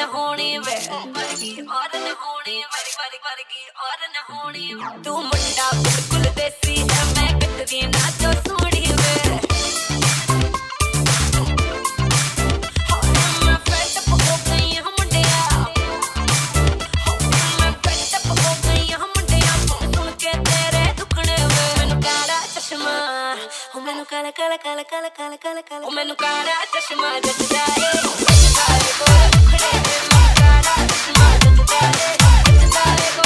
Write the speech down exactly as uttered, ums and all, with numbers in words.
न होनी वे वर्गी और न होनी वर्गी वर्गी वर्गी और न होनी तू मुंडा बिल्कुल देसी है मैं कटदी ना तो सोनी वे मैं फेट हो गई हम मुंडिया मैं फेट हो गई हम मुंडिया सुन के तेरे दुखने वे मैनू काला चश्मा ओ मैनू काला काला काला काला काला काला काला ओ मैनू काला चश्मा जचदा है जचदा है गोरा दुखड़े वे मैनू काला चश्मा जचदा है जचदा है